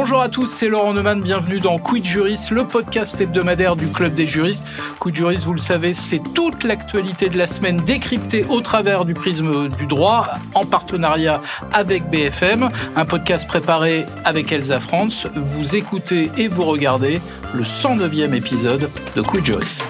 Bonjour à tous, c'est Laurent Neumann, bienvenue dans Quid Juris, le podcast hebdomadaire du Club des juristes. Quid Juris, vous le savez, c'est toute l'actualité de la semaine décryptée au travers du prisme du droit, en partenariat avec BFM. Un podcast préparé avec Elsa France. Vous écoutez et vous regardez le 109e épisode de Quid Juris.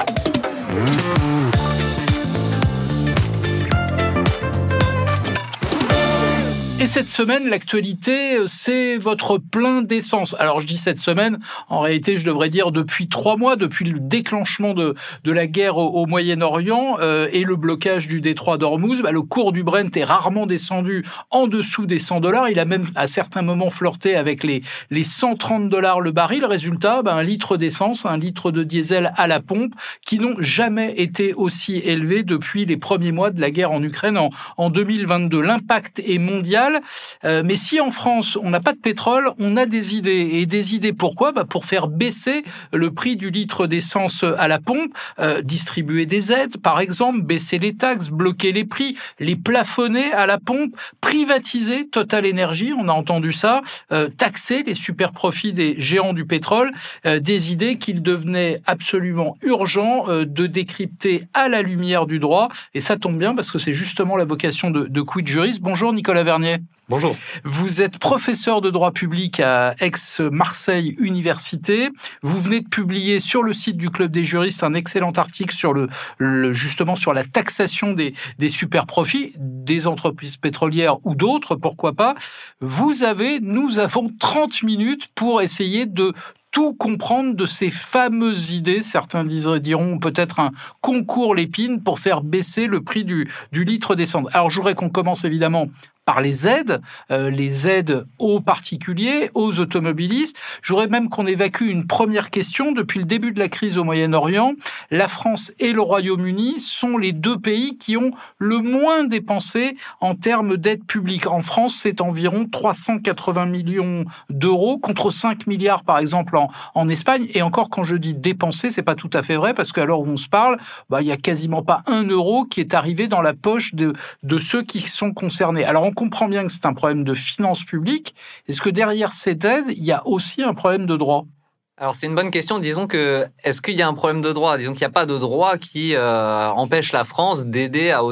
Et cette semaine, l'actualité, c'est votre plein d'essence. Alors, je dis cette semaine, en réalité, je devrais dire depuis 3 mois, depuis le déclenchement de la guerre au Moyen-Orient et le blocage du détroit d'Ormuz, le cours du Brent est rarement descendu en dessous des $100. Il a même, à certains moments, flirté avec les $130 le baril. Résultat, un litre d'essence, un litre de diesel à la pompe, qui n'ont jamais été aussi élevés depuis les premiers mois de la guerre en Ukraine en 2022. L'impact est mondial. Mais si en France, on n'a pas de pétrole, on a des idées. Et des idées pourquoi ? Pour faire baisser le prix du litre d'essence à la pompe, distribuer des aides, par exemple, baisser les taxes, bloquer les prix, les plafonner à la pompe, privatiser Total Energy, on a entendu ça, taxer les super profits des géants du pétrole, des idées qu'il devenait absolument urgent de décrypter à la lumière du droit. Et ça tombe bien parce que c'est justement la vocation de Quid Juris. Bonjour Nicolas Vernier. Bonjour. Vous êtes professeur de droit public à Aix-Marseille Université. Vous venez de publier sur le site du Club des juristes un excellent article sur justement sur la taxation des super profits des entreprises pétrolières ou d'autres, pourquoi pas. Nous avons 30 minutes pour essayer de tout comprendre de ces fameuses idées. Certains diront peut-être un concours Lépine pour faire baisser le prix du litre d'essence. Alors, je voudrais qu'on commence évidemment par les aides aux particuliers, aux automobilistes. Je voudrais même qu'on évacue une première question. Depuis le début de la crise au Moyen-Orient, la France et le Royaume-Uni sont les 2 pays qui ont le moins dépensé en termes d'aide publique. En France, c'est environ 380 millions d'euros contre 5 milliards, par exemple, en Espagne. Et encore, quand je dis dépenser, c'est pas tout à fait vrai, parce qu'à l'heure où on se parle, il y a quasiment pas 1 euro qui est arrivé dans la poche de ceux qui sont concernés. Alors, on comprend bien que c'est un problème de finances publiques. Est-ce que derrière cette aide, il y a aussi un problème de droit ? Alors, c'est une bonne question. Disons que, est-ce qu'il y a un problème de droit ? Disons qu'il n'y a pas de droit qui empêche la France d'aider à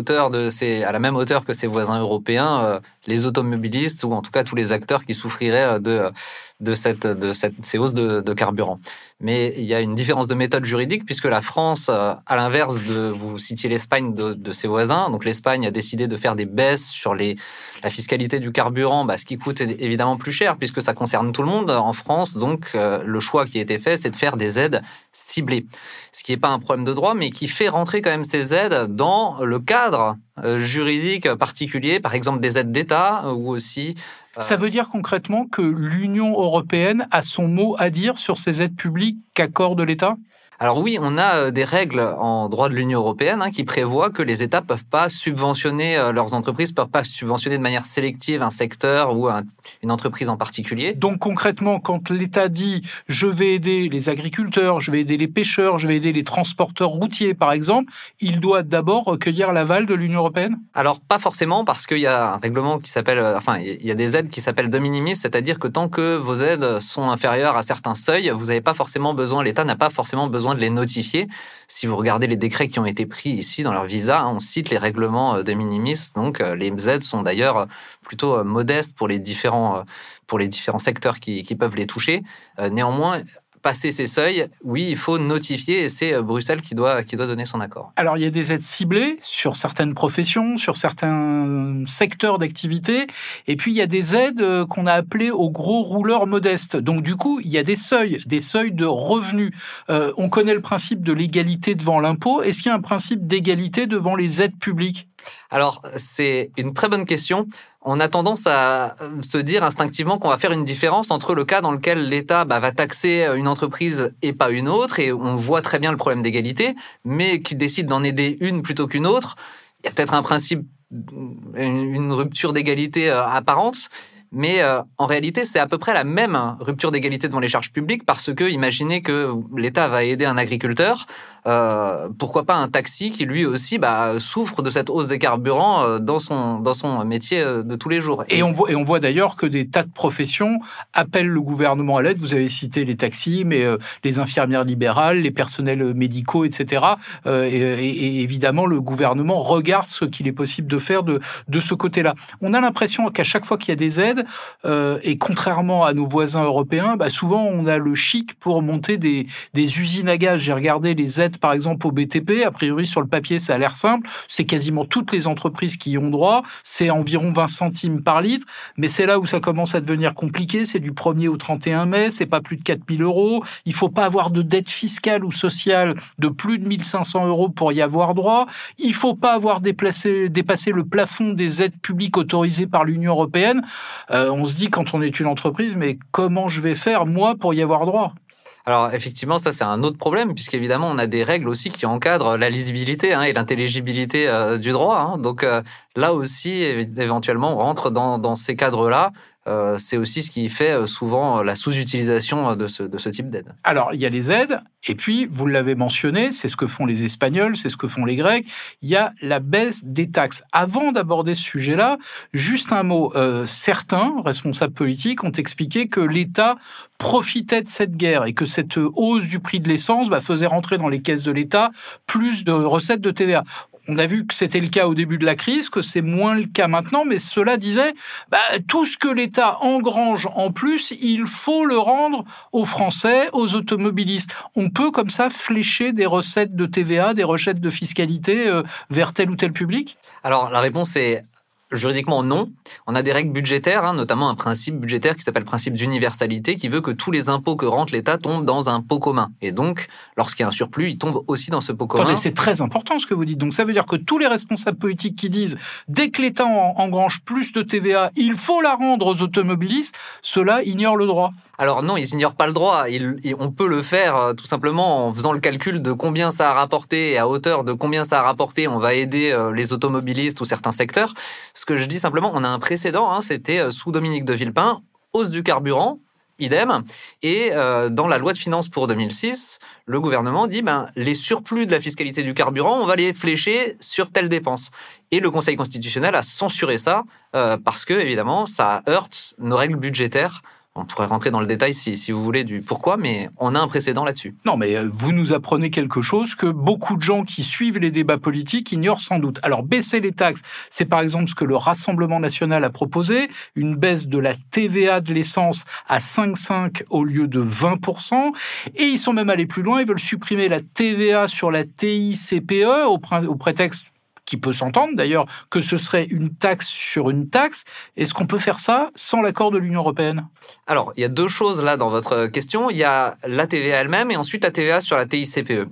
la même hauteur que ses voisins européens, les automobilistes ou en tout cas tous les acteurs qui souffriraient de ces hausses de carburant. Mais il y a une différence de méthode juridique puisque la France, à l'inverse vous citiez l'Espagne de ses voisins, donc l'Espagne a décidé de faire des baisses sur la fiscalité du carburant, ce qui coûte évidemment plus cher puisque ça concerne tout le monde en France. Donc le choix qui a été fait, c'est de faire des aides ciblées. Ce qui n'est pas un problème de droit, mais qui fait rentrer quand même ces aides dans le cadre juridique particulier, par exemple des aides d'État ou aussi... Ça veut dire concrètement que l'Union européenne a son mot à dire sur ces aides publiques qu'accorde l'État ? Alors oui, on a des règles en droit de l'Union européenne qui prévoient que les États peuvent pas subventionner leurs entreprises, peuvent pas subventionner de manière sélective un secteur ou une entreprise en particulier. Donc concrètement, quand l'État dit « je vais aider les agriculteurs, je vais aider les pêcheurs, je vais aider les transporteurs routiers » par exemple, il doit d'abord recueillir l'aval de l'Union européenne ? Alors pas forcément, parce qu'il y a un règlement qui s'appelle... il y a des aides qui s'appellent de minimis, c'est-à-dire que tant que vos aides sont inférieures à certains seuils, vous n'avez pas forcément besoin, l'État n'a pas forcément besoin de les notifier. Si vous regardez les décrets qui ont été pris ici dans leur visa, on cite les règlements de minimis. Donc, les aides sont d'ailleurs plutôt modestes pour les différents secteurs qui peuvent les toucher. Néanmoins, passer ces seuils, oui, il faut notifier et c'est Bruxelles qui doit donner son accord. Alors, il y a des aides ciblées sur certaines professions, sur certains secteurs d'activité, et puis il y a des aides qu'on a appelées aux gros rouleurs modestes. Donc, du coup, il y a des seuils de revenus. On connaît le principe de l'égalité devant l'impôt. Est-ce qu'il y a un principe d'égalité devant les aides publiques ? Alors, c'est une très bonne question. On a tendance à se dire instinctivement qu'on va faire une différence entre le cas dans lequel l'État va taxer une entreprise et pas une autre, et on voit très bien le problème d'égalité, mais qu'il décide d'en aider une plutôt qu'une autre. Il y a peut-être un principe, une rupture d'égalité apparente, Mais en réalité, c'est à peu près la même rupture d'égalité devant les charges publiques parce que imaginez que l'État va aider un agriculteur, pourquoi pas un taxi qui lui aussi souffre de cette hausse des carburants dans son métier de tous les jours. Et on voit d'ailleurs que des tas de professions appellent le gouvernement à l'aide. Vous avez cité les taxis, mais les infirmières libérales, les personnels médicaux, etc. Et évidemment, le gouvernement regarde ce qu'il est possible de faire de ce côté-là. On a l'impression qu'à chaque fois qu'il y a des aides, et contrairement à nos voisins européens, souvent on a le chic pour monter des usines à gaz. J'ai regardé les aides, par exemple, au BTP. A priori, sur le papier, ça a l'air simple. C'est quasiment toutes les entreprises qui y ont droit. C'est environ 20 centimes par litre. Mais c'est là où ça commence à devenir compliqué. C'est du 1er au 31 mai. C'est pas plus de 4 000 euros. Il faut pas avoir de dette fiscale ou sociale de plus de 1 500 euros pour y avoir droit. Il faut pas avoir dépassé le plafond des aides publiques autorisées par l'Union européenne. On se dit, quand on est une entreprise, mais comment je vais faire, moi, pour y avoir droit ? Alors effectivement, ça c'est un autre problème, puisqu'évidemment on a des règles aussi qui encadrent la lisibilité et l'intelligibilité du droit. Donc là aussi, éventuellement, on rentre dans ces cadres-là. C'est aussi ce qui fait souvent la sous-utilisation de ce type d'aide. Alors, il y a les aides, et puis, vous l'avez mentionné, c'est ce que font les Espagnols, c'est ce que font les Grecs, il y a la baisse des taxes. Avant d'aborder ce sujet-là, juste un mot. Certains responsables politiques ont expliqué que l'État profitait de cette guerre et que cette hausse du prix de l'essence faisait rentrer dans les caisses de l'État plus de recettes de TVA. On a vu que c'était le cas au début de la crise, que c'est moins le cas maintenant, mais cela disait tout ce que l'État engrange en plus, il faut le rendre aux Français, aux automobilistes. On peut comme ça flécher des recettes de TVA, des recettes de fiscalité vers tel ou tel public ? Alors la réponse est juridiquement non. On a des règles budgétaires, notamment un principe budgétaire qui s'appelle le principe d'universalité, qui veut que tous les impôts que rentre l'État tombent dans un pot commun. Et donc, lorsqu'il y a un surplus, ils tombent aussi dans ce pot commun. Attendez, c'est très important ce que vous dites. Donc ça veut dire que tous les responsables politiques qui disent « dès que l'État engrange plus de TVA, il faut la rendre aux automobilistes », ceux-là ignorent le droit. Alors non, ils n'ignorent pas le droit. On peut le faire tout simplement en faisant le calcul de combien ça a rapporté et à hauteur de combien ça a rapporté, on va aider les automobilistes ou certains secteurs. Ce que je dis simplement, on a un précédent, c'était sous Dominique de Villepin, hausse du carburant, idem. Et dans la loi de finances pour 2006, le gouvernement dit les surplus de la fiscalité du carburant, on va les flécher sur telle dépense. Et le Conseil constitutionnel a censuré ça parce que, évidemment, ça heurte nos règles budgétaires. On pourrait rentrer dans le détail si vous voulez du pourquoi, mais on a un précédent là-dessus. Non, mais vous nous apprenez quelque chose que beaucoup de gens qui suivent les débats politiques ignorent sans doute. Alors, baisser les taxes, c'est par exemple ce que le Rassemblement national a proposé, une baisse de la TVA de l'essence à 5,5 au lieu de 20%. Et ils sont même allés plus loin, ils veulent supprimer la TVA sur la TICPE au prétexte qui peut s'entendre d'ailleurs, que ce serait une taxe sur une taxe. Est-ce qu'on peut faire ça sans l'accord de l'Union européenne ? Alors, il y a deux choses là dans votre question. Il y a la TVA elle-même et ensuite la TVA sur la TICPE.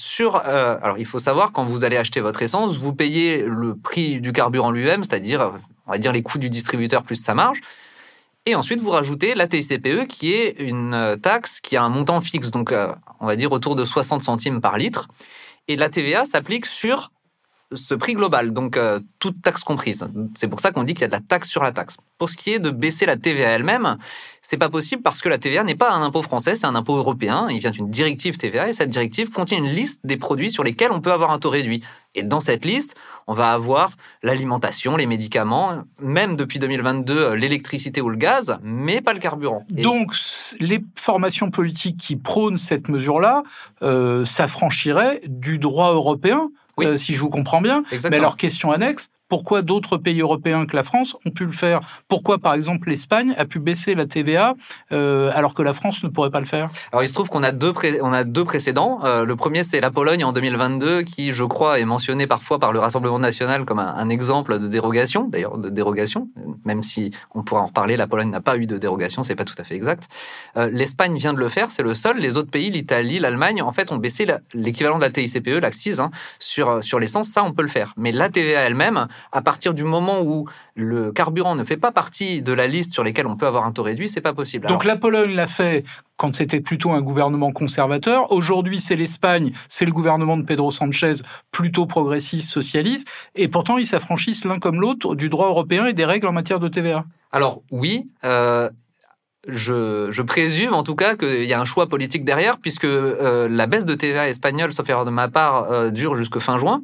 Alors, il faut savoir, quand vous allez acheter votre essence, vous payez le prix du carburant lui-même, c'est-à-dire, on va dire, les coûts du distributeur plus sa marge. Et ensuite, vous rajoutez la TICPE, qui est une taxe qui a un montant fixe, donc on va dire autour de 60 centimes par litre. Et la TVA s'applique sur ce prix global, donc toute taxe comprise. C'est pour ça qu'on dit qu'il y a de la taxe sur la taxe. Pour ce qui est de baisser la TVA elle-même, c'est pas possible parce que la TVA n'est pas un impôt français, c'est un impôt européen. Il vient d'une directive TVA et cette directive contient une liste des produits sur lesquels on peut avoir un taux réduit. Et dans cette liste, on va avoir l'alimentation, les médicaments, même depuis 2022, l'électricité ou le gaz, mais pas le carburant. Donc, les formations politiques qui prônent cette mesure-là s'affranchiraient du droit européen. Oui. Si je vous comprends bien. Exactement. Mais alors, question annexe, pourquoi d'autres pays européens que la France ont pu le faire ? Pourquoi, par exemple, l'Espagne a pu baisser la TVA alors que la France ne pourrait pas le faire ? Alors, il se trouve qu'on a deux précédents. Le premier, c'est la Pologne en 2022, qui, je crois, est mentionné parfois par le Rassemblement national comme un exemple de dérogation. D'ailleurs, de dérogation, même si on pourra en reparler, la Pologne n'a pas eu de dérogation, c'est pas tout à fait exact. L'Espagne vient de le faire, c'est le seul. Les autres pays, l'Italie, l'Allemagne, en fait, ont baissé l'équivalent de la TICPE, l'accise, sur l'essence. Ça, on peut le faire. Mais la TVA elle-même, à partir du moment où le carburant ne fait pas partie de la liste sur lesquelles on peut avoir un taux réduit, c'est pas possible. Donc la Pologne l'a fait quand c'était plutôt un gouvernement conservateur. Aujourd'hui, c'est l'Espagne, c'est le gouvernement de Pedro Sánchez, plutôt progressiste, socialiste. Et pourtant, ils s'affranchissent l'un comme l'autre du droit européen et des règles en matière de TVA. Alors oui, je présume en tout cas qu'il y a un choix politique derrière, puisque la baisse de TVA espagnole, sauf erreur de ma part, dure jusque fin juin.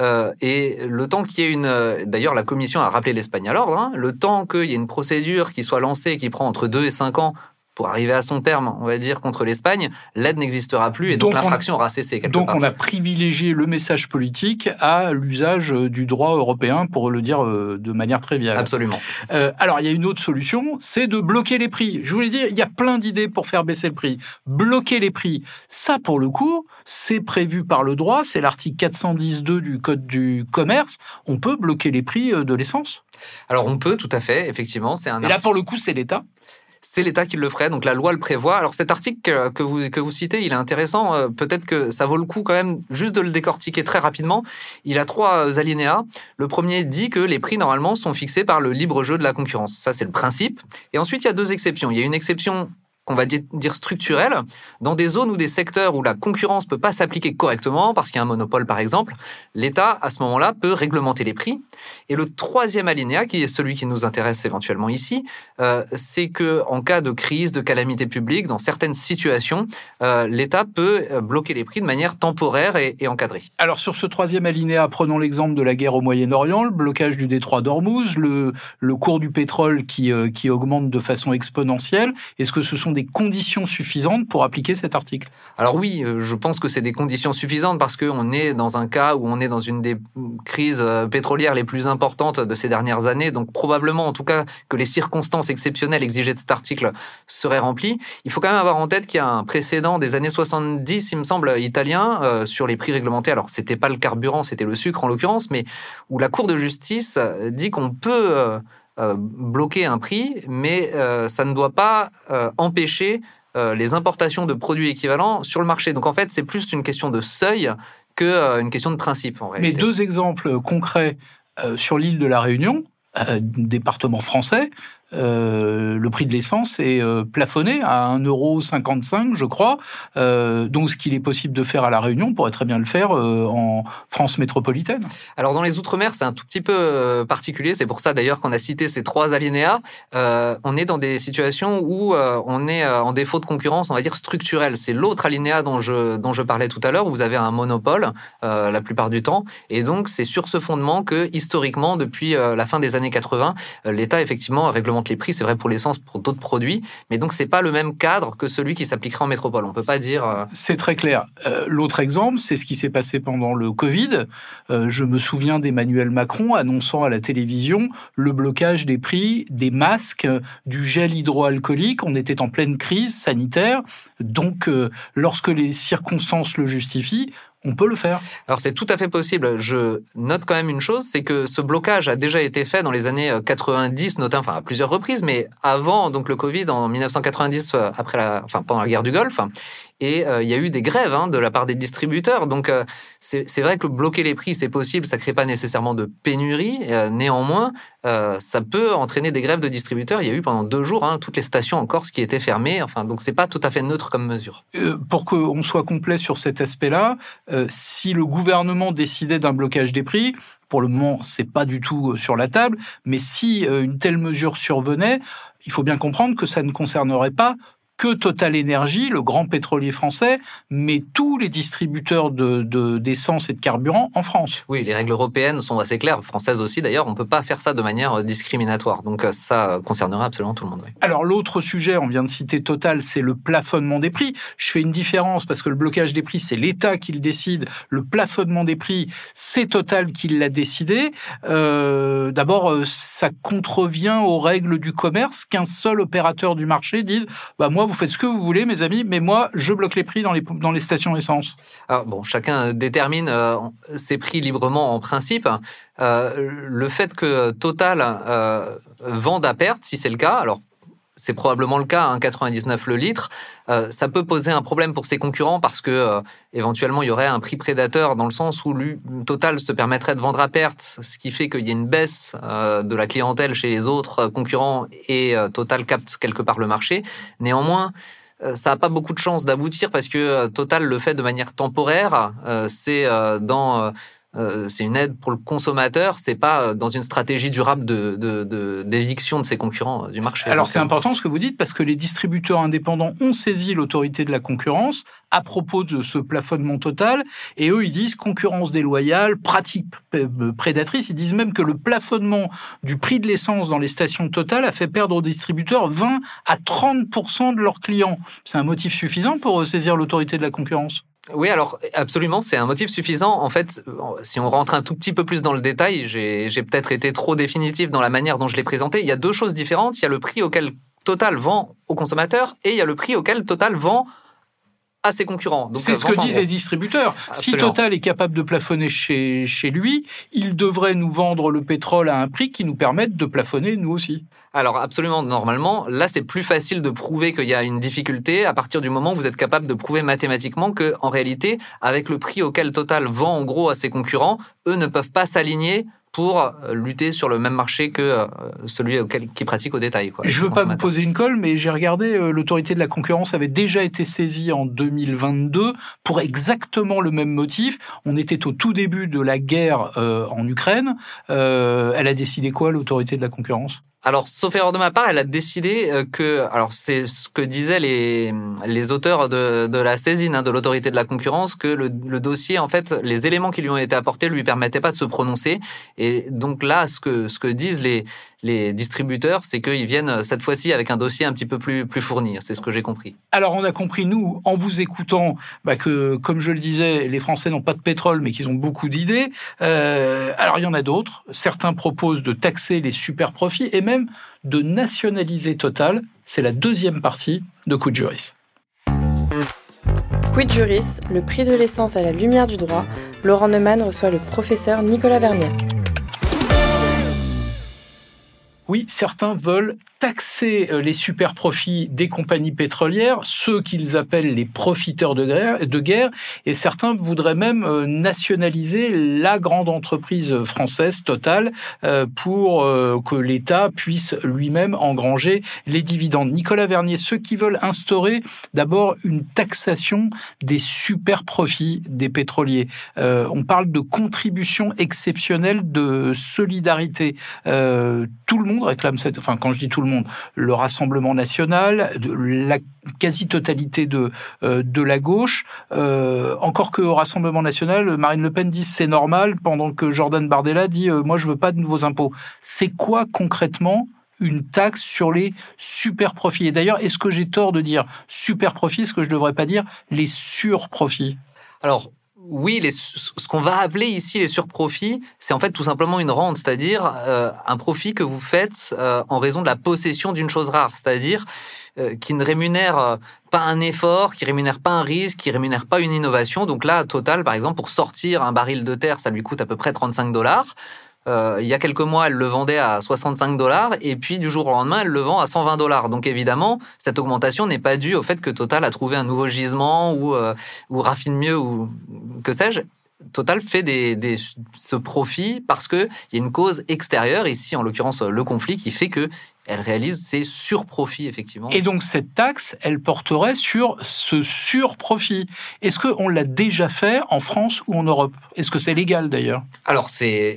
Et le temps qu'il y ait d'ailleurs, la Commission a rappelé l'Espagne à l'ordre, le temps qu'il y ait une procédure qui soit lancée, qui prend entre 2 et 5 ans pour arriver à son terme, on va dire, contre l'Espagne, l'aide n'existera plus et donc l'infraction aura cessé quelque part. Donc on a privilégié le message politique à l'usage du droit européen, pour le dire de manière triviale. Absolument. Alors il y a une autre solution, c'est de bloquer les prix. Je vous l'ai dit, il y a plein d'idées pour faire baisser le prix. Bloquer les prix, ça pour le coup, c'est prévu par le droit, c'est l'article 410.2 du Code du commerce. On peut bloquer les prix de l'essence. Alors on peut, tout à fait, effectivement. Et là pour le coup, c'est l'État. C'est l'État qui le ferait, donc la loi le prévoit. Alors cet article que vous citez, il est intéressant. Peut-être que ça vaut le coup quand même juste de le décortiquer très rapidement. Il a 3 alinéas. Le premier dit que les prix normalement sont fixés par le libre jeu de la concurrence. Ça, c'est le principe. Et ensuite, il y a 2 exceptions. Il y a une exception qu'on va dire structurelle, dans des zones ou des secteurs où la concurrence ne peut pas s'appliquer correctement, parce qu'il y a un monopole par exemple, l'État, à ce moment-là, peut réglementer les prix. Et le 3e alinéa, qui est celui qui nous intéresse éventuellement ici, c'est qu'en cas de crise, de calamité publique, dans certaines situations, l'État peut bloquer les prix de manière temporaire et encadrée. Alors sur ce 3e alinéa, prenons l'exemple de la guerre au Moyen-Orient, le blocage du détroit d'Ormuz, le cours du pétrole qui augmente de façon exponentielle. Est-ce que ce sont des conditions suffisantes pour appliquer cet article? Alors oui, je pense que c'est des conditions suffisantes parce qu'on est dans un cas où on est dans une des crises pétrolières les plus importantes de ces dernières années, donc probablement en tout cas que les circonstances exceptionnelles exigées de cet article seraient remplies. Il faut quand même avoir en tête qu'il y a un précédent des années 70, il me semble, italien, sur les prix réglementés. Alors c'était pas le carburant, c'était le sucre en l'occurrence, mais où la Cour de justice dit qu'on peut bloquer un prix, mais ça ne doit pas empêcher les importations de produits équivalents sur le marché. Donc en fait, c'est plus une question de seuil qu'une question de principe en réalité. Mais 2 exemples concrets sur l'île de la Réunion, département français. Le prix de l'essence est plafonné à 1,55 €, je crois. Donc, ce qu'il est possible de faire à La Réunion, on pourrait très bien le faire en France métropolitaine. Alors, dans les Outre-mer, c'est un tout petit peu particulier. C'est pour ça, d'ailleurs, qu'on a cité ces 3 alinéas. On est dans des situations où on est en défaut de concurrence, on va dire, structurelle. C'est l'autre alinéa dont je parlais tout à l'heure, où vous avez un monopole la plupart du temps. Et donc, c'est sur ce fondement que, historiquement, depuis la fin des années 80, l'État, effectivement, réglemente les prix, c'est vrai pour l'essence, pour d'autres produits, mais donc c'est pas le même cadre que celui qui s'appliquerait en métropole. On peut pas dire... C'est très clair. L'autre exemple, c'est ce qui s'est passé pendant le Covid. Je me souviens d'Emmanuel Macron annonçant à la télévision le blocage des prix des masques, du gel hydroalcoolique. On était en pleine crise sanitaire, donc lorsque les circonstances le justifient, on peut le faire. Alors, c'est tout à fait possible. Je note quand même une chose, c'est que ce blocage a déjà été fait dans les années 90, notamment, à plusieurs reprises, mais avant donc le Covid, en 1990, pendant la guerre du Golfe. Et il y a eu des grèves de la part des distributeurs. Donc, c'est vrai que bloquer les prix, c'est possible. Ça ne crée pas nécessairement de pénurie. Néanmoins, ça peut entraîner des grèves de distributeurs. Il y a eu pendant 2 jours toutes les stations en Corse qui étaient fermées. Donc, ce n'est pas tout à fait neutre comme mesure. Pour qu'on soit complet sur cet aspect-là, si le gouvernement décidait d'un blocage des prix, pour le moment, ce n'est pas du tout sur la table, mais si une telle mesure survenait, il faut bien comprendre que ça ne concernerait pas que Total Énergie, le grand pétrolier français, mais tous les distributeurs d'essence et de carburant en France. Oui, les règles européennes sont assez claires, françaises aussi d'ailleurs, on ne peut pas faire ça de manière discriminatoire. Donc ça concernerait absolument tout le monde. Oui. Alors l'autre sujet, on vient de citer Total, c'est le plafonnement des prix. Je fais une différence parce que le blocage des prix, c'est l'État qui le décide. Le plafonnement des prix, c'est Total qui l'a décidé. D'abord, ça contrevient aux règles du commerce qu'un seul opérateur du marché dise « moi, vous faites ce que vous voulez, mes amis, mais moi, je bloque les prix dans les stations essence. » Alors, chacun détermine ses prix librement en principe. Le fait que Total vende à perte, si c'est le cas, alors c'est probablement le cas, 99 le litre, ça peut poser un problème pour ses concurrents parce que éventuellement il y aurait un prix prédateur dans le sens où Total se permettrait de vendre à perte, ce qui fait qu'il y a une baisse de la clientèle chez les autres concurrents et Total capte quelque part le marché. Néanmoins, ça n'a pas beaucoup de chances d'aboutir parce que Total le fait de manière temporaire. C'est une aide pour le consommateur, c'est pas dans une stratégie durable d'éviction de ses concurrents du marché. Alors c'est important ce que vous dites parce que les distributeurs indépendants ont saisi l'autorité de la concurrence à propos de ce plafonnement total et eux ils disent concurrence déloyale, pratique prédatrice. Ils disent même que le plafonnement du prix de l'essence dans les stations Total a fait perdre aux distributeurs 20 à 30% de leurs clients. C'est un motif suffisant pour saisir l'autorité de la concurrence? Oui, alors absolument, c'est un motif suffisant. En fait, si on rentre un tout petit peu plus dans le détail, j'ai peut-être été trop définitif dans la manière dont je l'ai présenté. Il y a deux choses différentes. Il y a le prix auquel Total vend aux consommateurs et il y a le prix auquel Total vend à ses concurrents. Donc, c'est ce que disent les distributeurs. Absolument. Si Total est capable de plafonner chez lui, il devrait nous vendre le pétrole à un prix qui nous permette de plafonner nous aussi. Alors absolument, normalement, là c'est plus facile de prouver qu'il y a une difficulté à partir du moment où vous êtes capable de prouver mathématiquement qu'en réalité, avec le prix auquel Total vend en gros à ses concurrents, eux ne peuvent pas s'aligner pour lutter sur le même marché que celui qui pratique au détail. Je ne veux pas vous poser une colle, mais j'ai regardé, l'autorité de la concurrence avait déjà été saisie en 2022 pour exactement le même motif. On était au tout début de la guerre en Ukraine. Elle a décidé quoi, l'autorité de la concurrence ? Alors, sauf erreur de ma part, elle a décidé que... Alors, c'est ce que disaient les auteurs de la saisine de l'autorité de la concurrence, que le dossier, en fait, les éléments qui lui ont été apportés ne lui permettaient pas de se prononcer. Et donc là, ce que disent les distributeurs, c'est qu'ils viennent cette fois-ci avec un dossier un petit peu plus fourni. C'est ce que j'ai compris. Alors, on a compris, nous, en vous écoutant, que, comme je le disais, les Français n'ont pas de pétrole, mais qu'ils ont beaucoup d'idées. Alors, il y en a d'autres. Certains proposent de taxer les super profits et même de nationaliser Total. C'est la deuxième partie de Quid Juris. Quid Juris, le prix de l'essence à la lumière du droit. Laurent Neumann reçoit le professeur Nicolas Vernier. Oui, certains veulent taxer les super profits des compagnies pétrolières, ceux qu'ils appellent les profiteurs de guerre, et certains voudraient même nationaliser la grande entreprise française Total pour que l'État puisse lui-même engranger les dividendes. Nicolas Vernier, ceux qui veulent instaurer d'abord une taxation des super profits des pétroliers. On parle de contribution exceptionnelle de solidarité. Tout le monde réclame cette... Enfin, quand je dis tout le monde, le Rassemblement national, la quasi-totalité de la gauche, encore qu'au Rassemblement national, Marine Le Pen dit c'est normal, pendant que Jordan Bardella dit moi je veux pas de nouveaux impôts. C'est quoi concrètement une taxe sur les super profits? Et d'ailleurs, est-ce que j'ai tort de dire super profits? Est-ce que je devrais pas dire les surprofits? Alors, oui, ce qu'on va appeler ici les surprofits, c'est en fait tout simplement une rente, c'est-à-dire un profit que vous faites en raison de la possession d'une chose rare, c'est-à-dire qui ne rémunère pas un effort, qui ne rémunère pas un risque, qui ne rémunère pas une innovation. Donc là, Total, par exemple, pour sortir un baril de terre, ça lui coûte à peu près $35. Il y a quelques mois, elle le vendait à $65 et puis du jour au lendemain, elle le vend à $120. Donc évidemment, cette augmentation n'est pas due au fait que Total a trouvé un nouveau gisement ou raffine mieux ou que sais-je. Total fait ce profit parce qu'il y a une cause extérieure, ici en l'occurrence le conflit, qui fait qu'elle réalise ses surprofits, effectivement. Et donc cette taxe, elle porterait sur ce surprofit. Est-ce qu'on l'a déjà fait en France ou en Europe? Est-ce que c'est légal d'ailleurs? Alors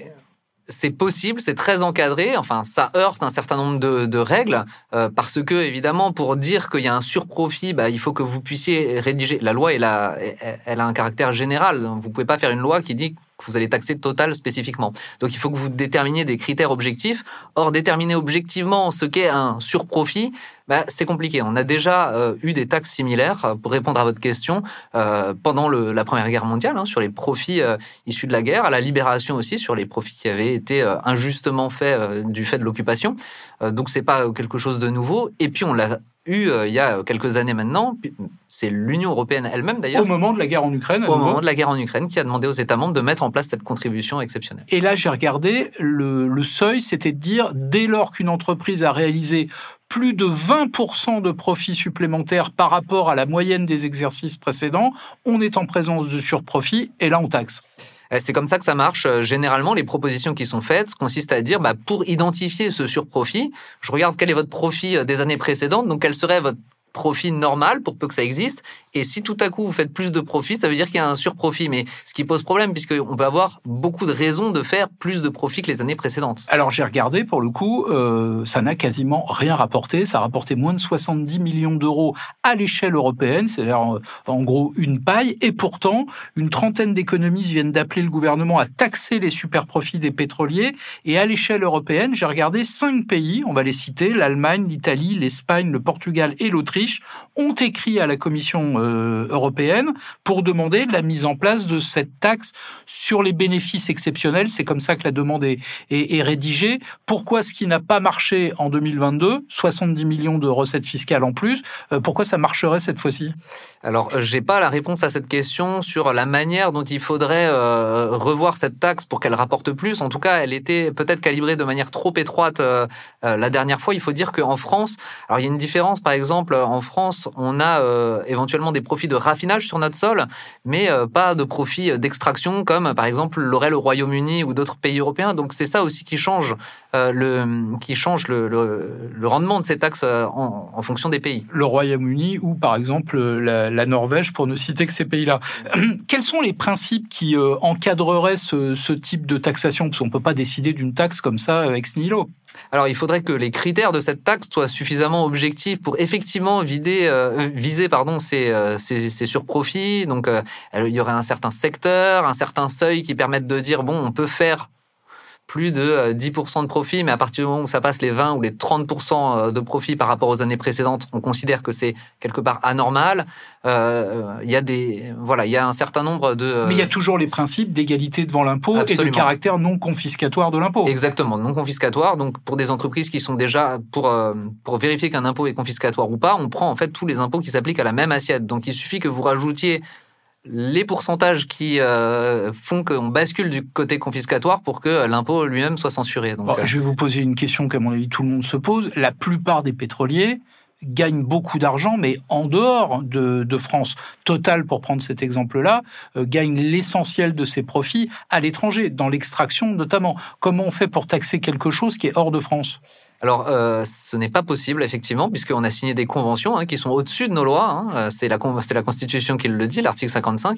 c'est possible, c'est très encadré. Enfin, ça heurte un certain nombre de règles parce que, évidemment, pour dire qu'il y a un surprofit, il faut que vous puissiez rédiger. La loi, elle a un caractère général. Vous ne pouvez pas faire une loi qui dit que vous allez taxer Total spécifiquement. Donc, il faut que vous déterminiez des critères objectifs. Or, déterminer objectivement ce qu'est un surprofit, c'est compliqué. On a déjà eu des taxes similaires, pour répondre à votre question, pendant la Première Guerre mondiale, sur les profits issus de la guerre, à la Libération aussi, sur les profits qui avaient été injustement faits du fait de l'occupation. Donc, ce n'est pas quelque chose de nouveau. Et puis, on l'a eu il y a quelques années maintenant, c'est l'Union européenne elle-même d'ailleurs. Au moment de la guerre en Ukraine. Au moment de la guerre en Ukraine, qui a demandé aux États membres de mettre en place cette contribution exceptionnelle. Et là, j'ai regardé, le seuil, c'était de dire, dès lors qu'une entreprise a réalisé plus de 20% de profits supplémentaires par rapport à la moyenne des exercices précédents, on est en présence de surprofit et là, on taxe. C'est comme ça que ça marche. Généralement, les propositions qui sont faites consistent à dire, pour identifier ce surprofit, je regarde quel est votre profit des années précédentes, donc quel serait votre profit normal, pour peu que ça existe. Et si tout à coup vous faites plus de profit, ça veut dire qu'il y a un surprofit. Mais ce qui pose problème, puisqu'on peut avoir beaucoup de raisons de faire plus de profit que les années précédentes. Alors j'ai regardé, pour le coup, ça n'a quasiment rien rapporté. Ça a rapporté moins de 70 millions d'euros à l'échelle européenne, c'est-à-dire en gros une paille. Et pourtant, une trentaine d'économistes viennent d'appeler le gouvernement à taxer les super-profits des pétroliers. Et à l'échelle européenne, j'ai regardé 5 pays, on va les citer, l'Allemagne, l'Italie, l'Espagne, le Portugal et l'Autriche, ont écrit à la Commission européenne pour demander la mise en place de cette taxe sur les bénéfices exceptionnels. C'est comme ça que la demande est rédigée. Pourquoi ce qui n'a pas marché en 2022, 70 millions de recettes fiscales en plus, pourquoi ça marcherait cette fois-ci ? Alors, j'ai pas la réponse à cette question sur la manière dont il faudrait revoir cette taxe pour qu'elle rapporte plus. En tout cas, elle était peut-être calibrée de manière trop étroite la dernière fois. Il faut dire qu'en France, alors il y a une différence, par exemple, en France, on a éventuellement des profits de raffinage sur notre sol, mais pas de profits d'extraction comme, par exemple, l'aurait le Royaume-Uni ou d'autres pays européens. Donc, c'est ça aussi qui change le rendement de ces taxes en fonction des pays. Le Royaume-Uni ou, par exemple, la Norvège, pour ne citer que ces pays-là. Quels sont les principes qui encadreraient ce type de taxation ? Parce qu'on ne peut pas décider d'une taxe comme ça ex nihilo. Alors, il faudrait que les critères de cette taxe soient suffisamment objectifs pour effectivement viser ces surprofits. Donc, il y aurait un certain secteur, un certain seuil qui permettent de dire, bon, on peut faire plus de 10% de profit, mais à partir du moment où ça passe les 20 ou les 30% de profit par rapport aux années précédentes, on considère que c'est quelque part anormal. Il y a un certain nombre de... Mais il y a toujours les principes d'égalité devant l'impôt. Absolument. Et de caractère non confiscatoire de l'impôt. Exactement, non confiscatoire. Donc, pour des entreprises qui sont déjà... Pour vérifier qu'un impôt est confiscatoire ou pas, on prend en fait tous les impôts qui s'appliquent à la même assiette. Donc, il suffit que vous rajoutiez les pourcentages qui font qu'on bascule du côté confiscatoire pour que l'impôt lui-même soit censuré. Donc, je vais vous poser une question qu'à mon avis tout le monde se pose. La plupart des pétroliers gagnent beaucoup d'argent, mais en dehors de France. Total, pour prendre cet exemple-là, gagne l'essentiel de ses profits à l'étranger, dans l'extraction notamment. Comment on fait pour taxer quelque chose qui est hors de France ? Alors, ce n'est pas possible, effectivement, puisqu'on a signé des conventions qui sont au-dessus de nos lois. C'est la Constitution qui le dit, l'article 55.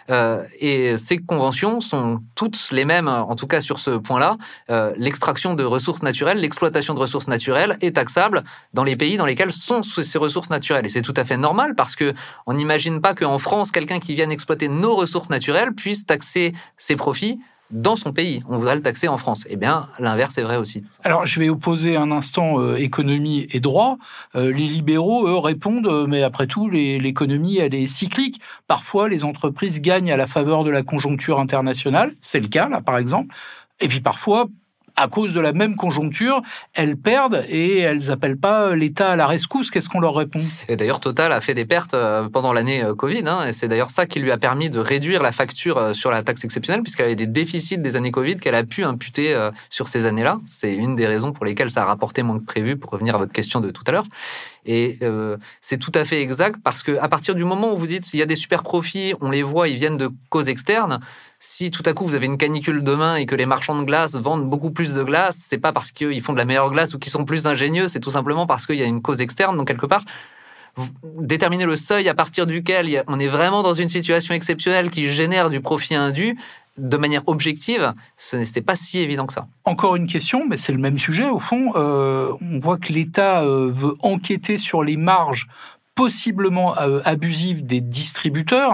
Et ces conventions sont toutes les mêmes, en tout cas sur ce point-là. L'extraction de ressources naturelles, l'exploitation de ressources naturelles est taxable dans les pays dans lesquels sont ces ressources naturelles. Et c'est tout à fait normal, parce qu'on n'imagine pas qu'en France, quelqu'un qui vienne exploiter nos ressources naturelles puisse taxer ses profits dans son pays. On voudrait le taxer en France. Eh bien, l'inverse est vrai aussi. Alors, je vais opposer un instant économie et droit. Les libéraux, eux, répondent, mais après tout, l'économie, elle est cyclique. Parfois, les entreprises gagnent à la faveur de la conjoncture internationale. C'est le cas, là, par exemple. Et puis, parfois, à cause de la même conjoncture, elles perdent et elles n'appellent pas l'État à la rescousse. Qu'est-ce qu'on leur répond ? Et d'ailleurs, Total a fait des pertes pendant l'année Covid. Et c'est d'ailleurs ça qui lui a permis de réduire la facture sur la taxe exceptionnelle, puisqu'elle avait des déficits des années Covid qu'elle a pu imputer sur ces années-là. C'est une des raisons pour lesquelles ça a rapporté moins que prévu, pour revenir à votre question de tout à l'heure. Et c'est tout à fait exact, parce qu'à partir du moment où vous dites qu'il y a des super profits, on les voit, ils viennent de causes externes. Si tout à coup vous avez une canicule demain et que les marchands de glace vendent beaucoup plus de glace, c'est pas parce qu'ils font de la meilleure glace ou qu'ils sont plus ingénieux, c'est tout simplement parce qu'il y a une cause externe. Donc quelque part, déterminer le seuil à partir duquel on est vraiment dans une situation exceptionnelle qui génère du profit indu, de manière objective, c'est pas si évident que ça. Encore une question, mais c'est le même sujet au fond. On voit que l'État veut enquêter sur les marges possiblement abusive des distributeurs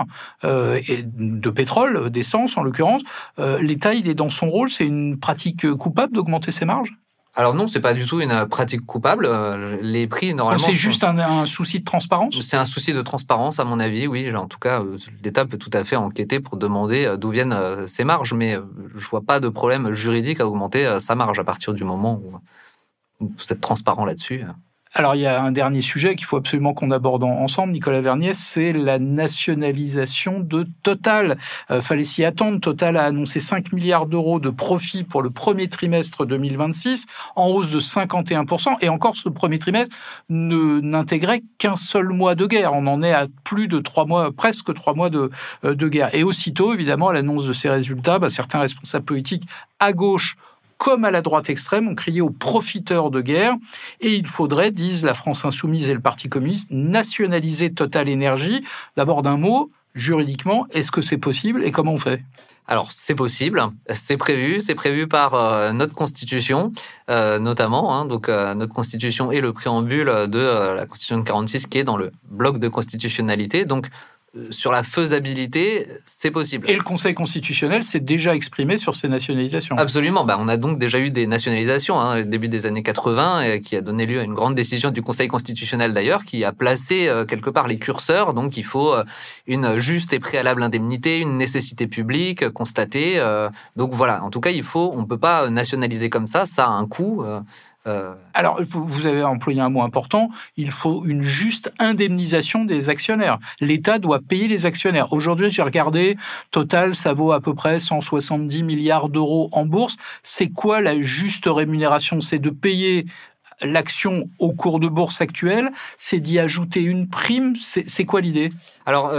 de pétrole, d'essence en l'occurrence. L'État, il est dans son rôle. C'est une pratique coupable d'augmenter ses marges ? Alors non, c'est pas du tout une pratique coupable. Les prix, normalement... C'est juste un souci de transparence ? C'est un souci de transparence, à mon avis, oui. En tout cas, l'État peut tout à fait enquêter pour demander d'où viennent ces marges, mais je vois pas de problème juridique à augmenter sa marge à partir du moment où vous êtes transparent là-dessus. Alors, il y a un dernier sujet qu'il faut absolument qu'on aborde ensemble, Nicolas Verniès, c'est la nationalisation de Total. Fallait s'y attendre. Total a annoncé 5 milliards d'euros de profit pour le premier trimestre 2026, en hausse de 51%. Et encore, ce premier trimestre n'intégrait qu'un seul mois de guerre. On en est à plus de 3 mois, presque 3 mois de guerre. Et aussitôt, évidemment, à l'annonce de ces résultats, certains responsables politiques à gauche comme à la droite extrême, ont crié aux profiteurs de guerre. Et il faudrait, disent la France Insoumise et le Parti communiste, nationaliser Total Énergie. D'abord d'un mot, juridiquement, est-ce que c'est possible et comment on fait ? Alors, c'est possible, c'est prévu par notre Constitution, notamment, donc notre Constitution et le préambule de la Constitution de 1946 qui est dans le bloc de constitutionnalité. Donc, sur la faisabilité, c'est possible. Et le Conseil constitutionnel s'est déjà exprimé sur ces nationalisations. Absolument. On a donc déjà eu des nationalisations au début des années 80, qui a donné lieu à une grande décision du Conseil constitutionnel d'ailleurs, qui a placé quelque part les curseurs. Donc il faut une juste et préalable indemnité, une nécessité publique constatée. Donc voilà, en tout cas, on ne peut pas nationaliser comme ça a un coût. Alors, vous avez employé un mot important, il faut une juste indemnisation des actionnaires. L'État doit payer les actionnaires. Aujourd'hui, j'ai regardé, Total, ça vaut à peu près 170 milliards d'euros en bourse. C'est quoi la juste rémunération ? C'est de payer l'action au cours de bourse actuel, c'est d'y ajouter une prime. C'est quoi l'idée ? Alors,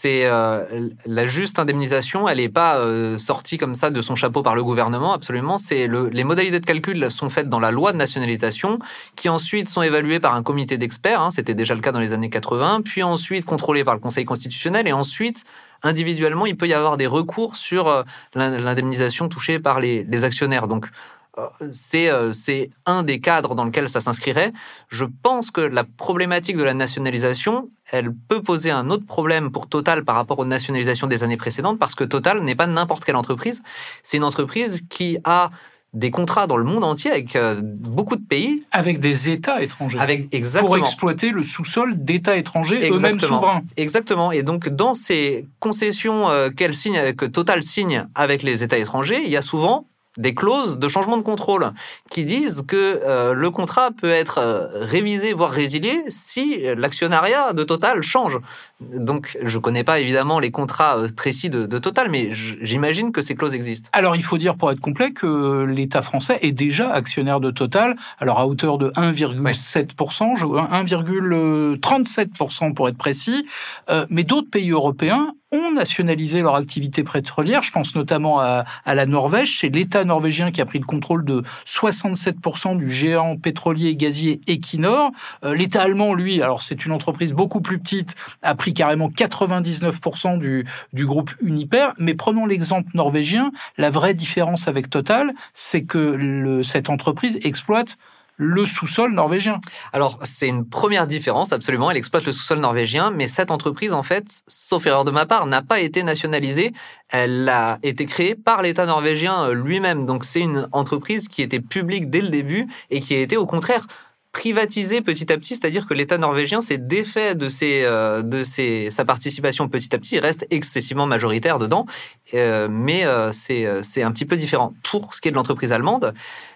la juste indemnisation, elle n'est pas sortie comme ça de son chapeau par le gouvernement, absolument. Les modalités de calcul sont faites dans la loi de nationalisation, qui ensuite sont évaluées par un comité d'experts, c'était déjà le cas dans les années 80, puis ensuite contrôlées par le Conseil constitutionnel, et ensuite, individuellement, il peut y avoir des recours sur l'indemnisation touchée par les actionnaires. Donc, c'est un des cadres dans lequel ça s'inscrirait. Je pense que la problématique de la nationalisation, elle peut poser un autre problème pour Total par rapport aux nationalisations des années précédentes, parce que Total n'est pas n'importe quelle entreprise. C'est une entreprise qui a des contrats dans le monde entier avec beaucoup de pays. Avec des États étrangers. Exactement. Pour exploiter le sous-sol d'États étrangers, eux-mêmes souverains. Exactement. Et donc, dans ces concessions que Total signe avec les États étrangers, il y a souvent des clauses de changement de contrôle qui disent que le contrat peut être révisé, voire résilié, si l'actionnariat de Total change. Donc, je ne connais pas évidemment les contrats précis de Total, mais j'imagine que ces clauses existent. Alors, il faut dire, pour être complet, que l'État français est déjà actionnaire de Total, alors à hauteur de 1,7%, 1,37% pour être précis, mais d'autres pays européens ont nationalisé leur activité pétrolière. Je pense notamment à la Norvège. C'est l'État norvégien qui a pris le contrôle de 67% du géant pétrolier et gazier Equinor. L'État allemand, lui, alors c'est une entreprise beaucoup plus petite, a pris carrément 99% du groupe Uniper. Mais prenons l'exemple norvégien. La vraie différence avec Total, c'est que cette entreprise exploite le sous-sol norvégien. Alors, c'est une première différence, absolument. Elle exploite le sous-sol norvégien, mais cette entreprise, en fait, sauf erreur de ma part, n'a pas été nationalisée. Elle a été créée par l'État norvégien lui-même. Donc, c'est une entreprise qui était publique dès le début et qui a été, au contraire, privatisée petit à petit, c'est-à-dire que l'État norvégien s'est défait de sa participation petit à petit. Il reste excessivement majoritaire dedans, mais c'est un petit peu différent. Pour ce qui est de l'entreprise allemande,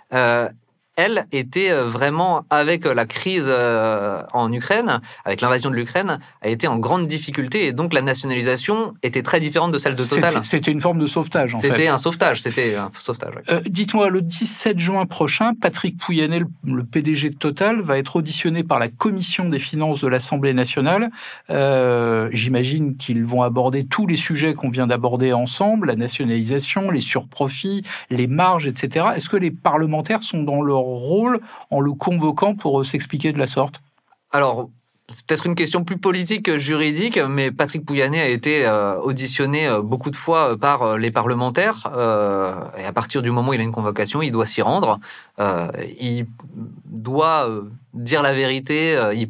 elle était vraiment, avec la crise en Ukraine, avec l'invasion de l'Ukraine, a été en grande difficulté. Et donc, la nationalisation était très différente de celle de Total. C'était une forme de sauvetage, en fait. C'était un sauvetage. Ouais. Dites-moi, le 17 juin prochain, Patrick Pouyanné, le PDG de Total, va être auditionné par la Commission des finances de l'Assemblée nationale. J'imagine qu'ils vont aborder tous les sujets qu'on vient d'aborder ensemble, la nationalisation, les surprofits, les marges, etc. Est-ce que les parlementaires sont dans leur rôle en le convoquant pour s'expliquer de la sorte ? Alors, c'est peut-être une question plus politique que juridique, mais Patrick Pouyanné a été auditionné beaucoup de fois par les parlementaires. Et à partir du moment où il a une convocation, il doit s'y rendre. Il doit dire la vérité. Il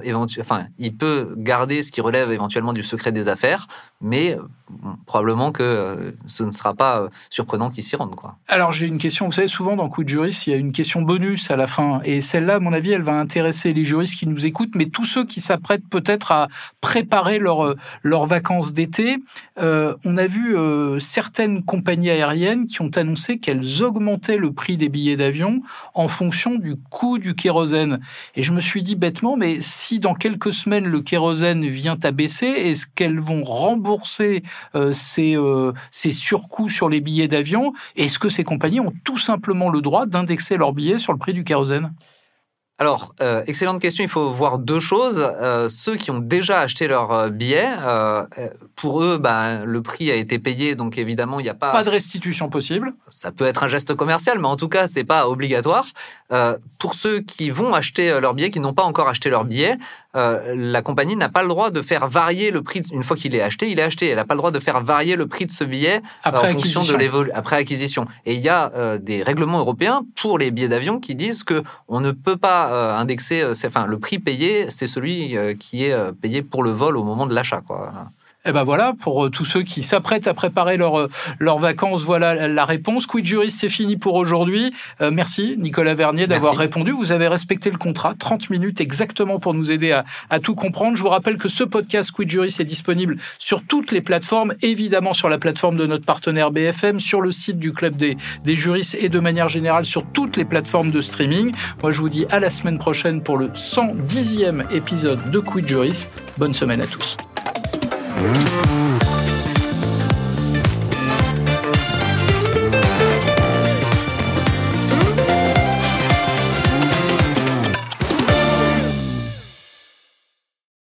peut garder ce qui relève éventuellement du secret des affaires, mais probablement que ce ne sera pas surprenant qu'il s'y rende, quoi. Alors, j'ai une question. Vous savez, souvent, dans Coup de juriste, il y a une question bonus à la fin. Et celle-là, à mon avis, elle va intéresser les juristes qui nous écoutent, mais tous ceux qui s'apprêtent peut-être à préparer leurs vacances d'été. On a vu certaines compagnies aériennes qui ont annoncé qu'elles augmentaient le prix des billets d'avion en fonction du coût du kérosène. Et je me suis dit bêtement, mais si dans quelques semaines, le kérosène vient à baisser, est-ce qu'elles vont rembourser ces surcoûts sur les billets d'avion ? Est-ce que ces compagnies ont tout simplement le droit d'indexer leurs billets sur le prix du kérosène ? Alors, excellente question. Il faut voir deux choses. Ceux qui ont déjà acheté leur billet, pour eux, le prix a été payé, donc évidemment, il n'y a pas... Pas de restitution possible. Ça peut être un geste commercial, mais en tout cas, c'est pas obligatoire. Pour ceux qui vont acheter leur billet, qui n'ont pas encore acheté leur billet, la compagnie n'a pas le droit de faire varier le prix. Une fois qu'il est acheté, il est acheté. Elle n'a pas le droit de faire varier le prix de ce billet après en fonction de après acquisition. Et il y a des règlements européens pour les billets d'avion qui disent que on ne peut pas indexer. Le prix payé, c'est celui qui est payé pour le vol au moment de l'achat, quoi. Et ben voilà, pour tous ceux qui s'apprêtent à préparer leurs vacances, voilà la réponse. Quid Juris, c'est fini pour aujourd'hui. Merci Nicolas Vernier d'avoir répondu. Vous avez respecté le contrat, 30 minutes exactement pour nous aider à tout comprendre. Je vous rappelle que ce podcast Quid Juris est disponible sur toutes les plateformes, évidemment sur la plateforme de notre partenaire BFM, sur le site du Club des juristes et de manière générale sur toutes les plateformes de streaming. Moi, je vous dis à la semaine prochaine pour le 110e épisode de Quid Juris. Bonne semaine à tous.